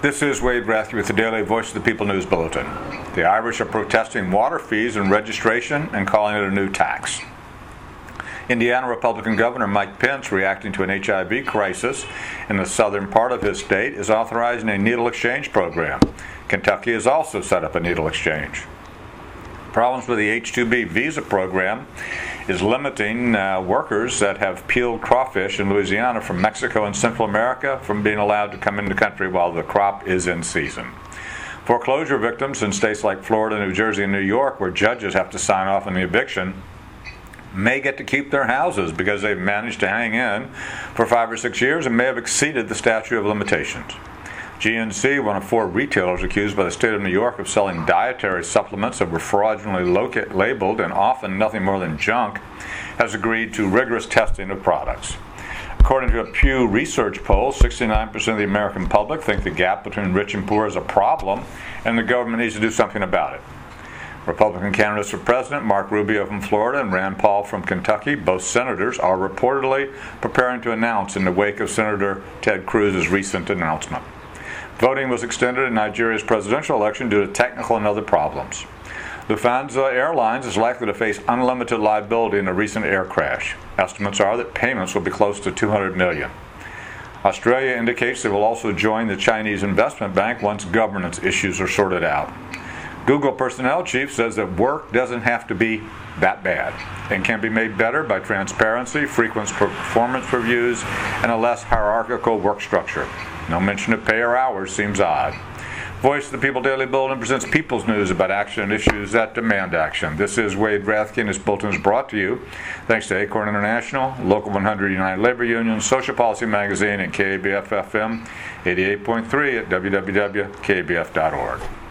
This is Wade Rathke with the Daily Voice of the People News Bulletin. The Irish are protesting water fees and registration and calling it a new tax. Indiana Republican Governor Mike Pence, reacting to an HIV crisis in the southern part of his state, is authorizing a needle exchange program. Kentucky has also set up a needle exchange. Problems with the H-2B visa program is limiting workers that have peeled crawfish in Louisiana from Mexico and Central America from being allowed to come into the country while the crop is in season. Foreclosure victims in states like Florida, New Jersey, and New York, where judges have to sign off on the eviction, may get to keep their houses because they've managed to hang in for 5 or 6 years and may have exceeded the statute of limitations. GNC, one of 4 retailers accused by the state of New York of selling dietary supplements that were fraudulently labeled and often nothing more than junk, has agreed to rigorous testing of products. According to a Pew Research poll, 69% of the American public think the gap between rich and poor is a problem and the government needs to do something about it. Republican candidates for president, Mark Rubio from Florida and Rand Paul from Kentucky, both senators, are reportedly preparing to announce in the wake of Senator Ted Cruz's recent announcement. Voting was extended in Nigeria's presidential election due to technical and other problems. Lufthansa Airlines is likely to face unlimited liability in a recent air crash. Estimates are that payments will be close to $200 million. Australia indicates they will also join the Chinese investment bank once governance issues are sorted out. Google personnel chief says that work doesn't have to be that bad and can be made better by transparency, frequent performance reviews, and a less hierarchical work structure. No mention of pay or hours seems odd. Voice of the People Daily Bulletin presents people's news about action and issues that demand action. This is Wade Rathke, and this bulletin is brought to you thanks to Acorn International, Local 100 United Labor Union, Social Policy Magazine, and KABF FM 88.3 at www.kabf.org.